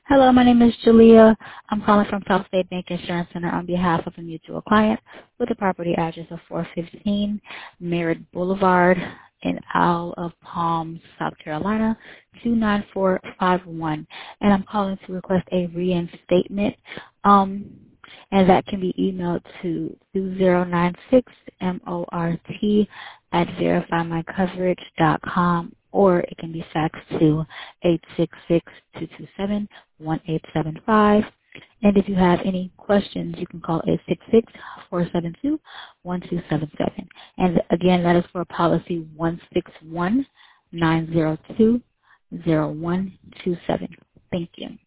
Hello, my name is Julia. I'm calling from South State Bank Insurance Center on behalf of a mutual client with a property address of 415 Merritt Boulevard in Isle of Palms, South Carolina, 29451. And I'm calling to request a reinstatement. And that can be emailed to 2096mort@verifymycoverage.com, or it can be faxed to 866-227-1875. And if you have any questions, you can call 866-472-1277. And again, that is for policy 161-902-0127. Thank you.